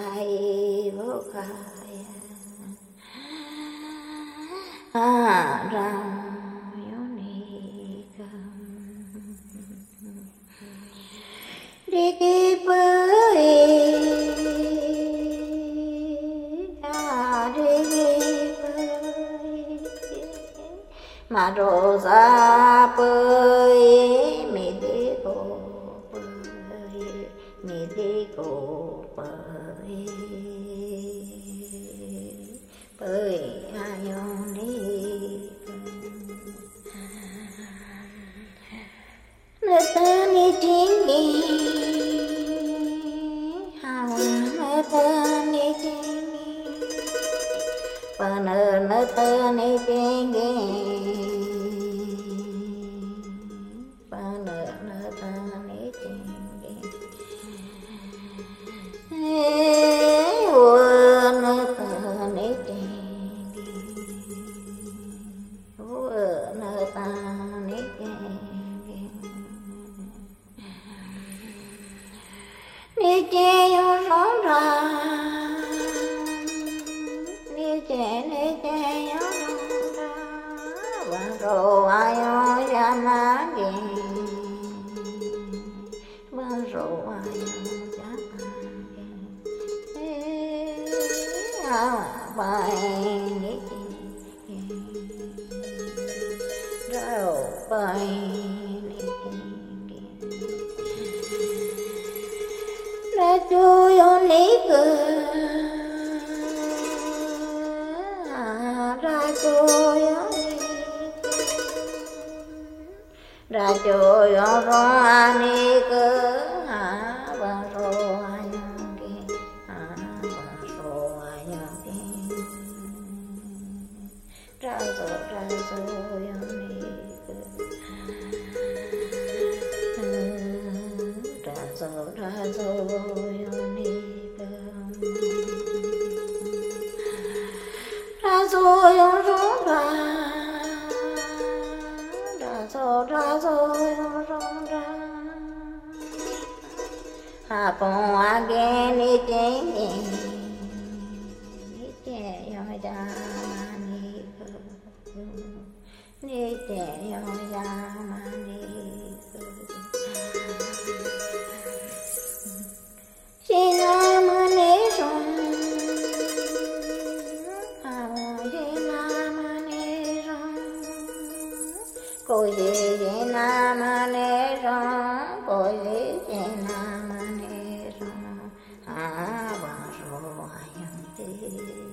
khai vô khai ram yoni kam đi đi bơi mà rô ra bơi mi đi cô bơi mi đi cô bơi bơi ayong đi nơi ta đi chính đi hào nơi ta đi chính đi và nơi ta đi chính đi ni che yo rong ra ni che yo rong ra và rồi ai yo ya ma ge và rồi ai yo ya ma ge bài ni rồi bài ra cho yo lý cơ ra cho yo ra cho yo ro ani cơ và ro anh ke và ro anh ke ra cho yo lý cơ ra yo ni cơ ra yo rong ra ra yo rong ra ha con again ni che yo da ni cơ ni che yo da ma ni cơ cô gì nam nê rong cô gì nam nê rong ba rồi anh